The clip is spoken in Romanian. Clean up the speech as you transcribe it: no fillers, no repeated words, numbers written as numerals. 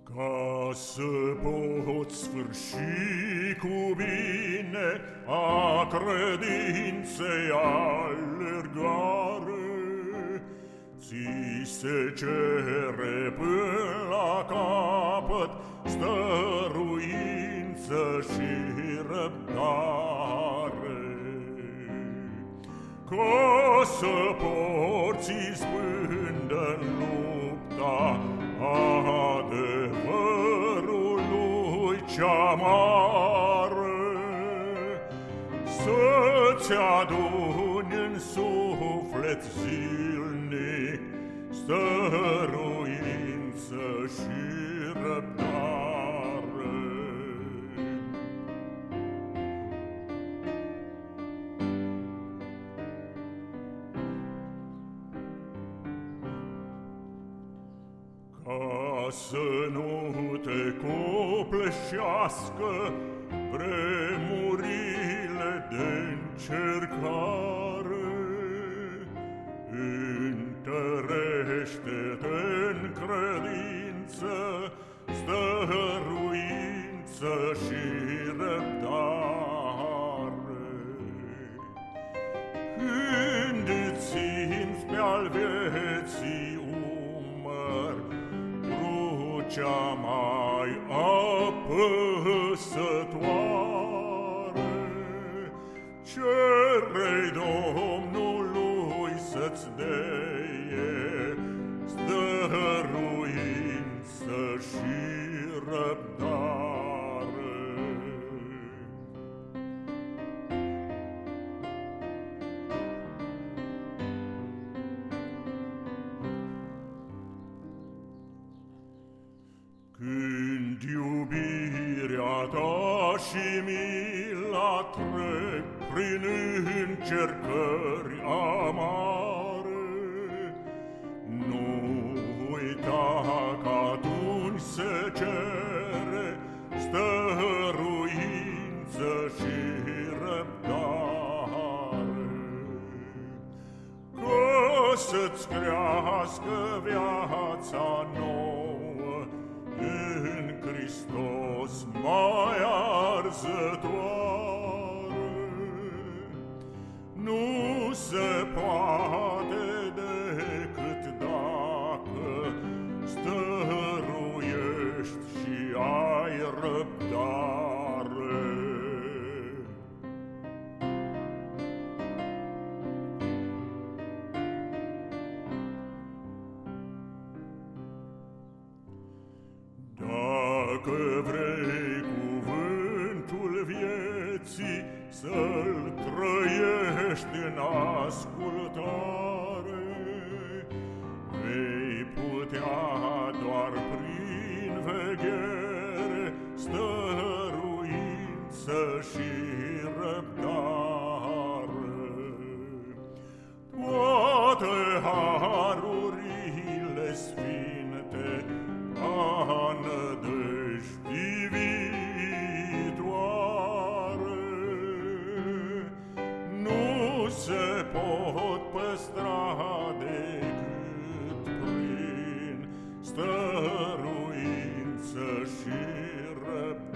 Ca să poți sfârși cu bine a credinței alergare, ți se cere până la capăt stăruință și răbdare. Ca să porți izbândă-n lupta adevărului cea mare, să-ți aduni în suflet zilnic stăruință și răbdare. Ca să nu te copleșească vremurile de-ncercare, întărește-te în credință, stăruință și răbdare. Când îți simți pe-al vieții umăr crucea mai apăsătoare, cere-i Domnului să-ți deie stăruință și răbdare. Când iubirea ta și mila trec prin încercări amare, nu uita că atunci se cere stăruință și răbdare. Ca să-ți crească viața nouă în Hristos mai arzătoare, nu se poate decât dacă stăruiești și ai răbdare. Dacă vrei cuvântul vieții să-l trăiești în ascultare, vei putea doar prin veghere, stăruință și răbdare. Toate harurile sfinte a nădejdii viitoare nu se pot păstra decât prin stăruință și răbdare.